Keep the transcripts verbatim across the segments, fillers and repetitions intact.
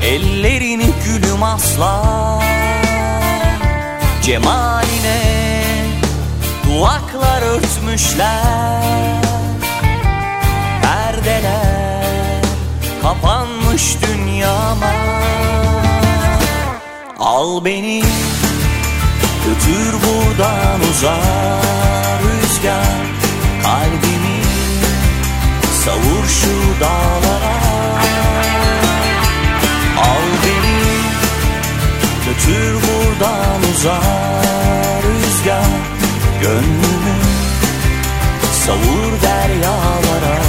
ellerini gülüm asla. Cemaline duvaklar örtmüşler, perdeler kapanmış dünyama. Al beni götür buradan uzağa rüzgar, kalbimi savur şu dağlara. Al beni götür buradan uzağa rüzgar, gönlümü savur deryalara.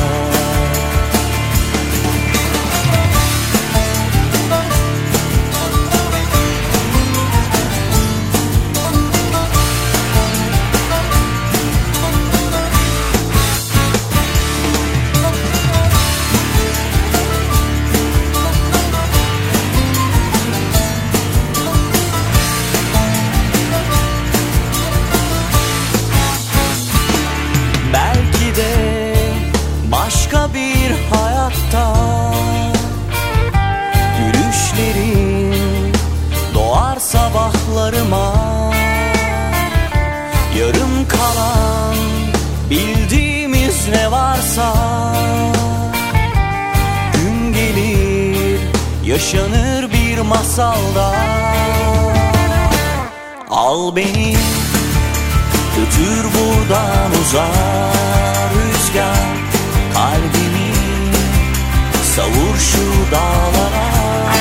Başka bir hayatta gülüşlerin doğar sabahlarıma. Yarım kalan bildiğimiz ne varsa, gün gelir yaşanır bir masalda. Al beni götür buradan uzağa rüzgar, kalbimi savur şu dağlara.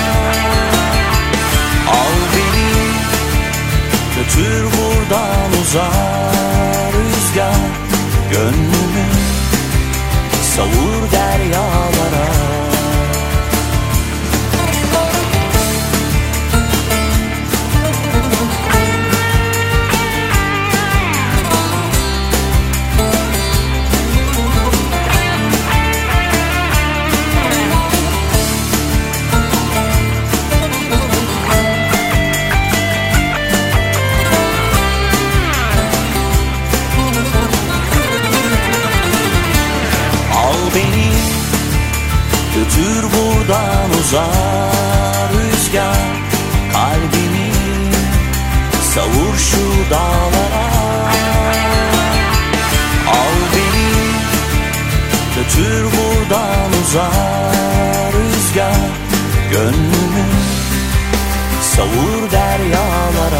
Al beni götür buradan uzağa rüzgar, gönlümü savur deryalara. Götür buradan uzağa rüzgar, kalbimi savur şu dağlara. Al beni götür buradan uzağa rüzgar, gönlümü savur deryalara.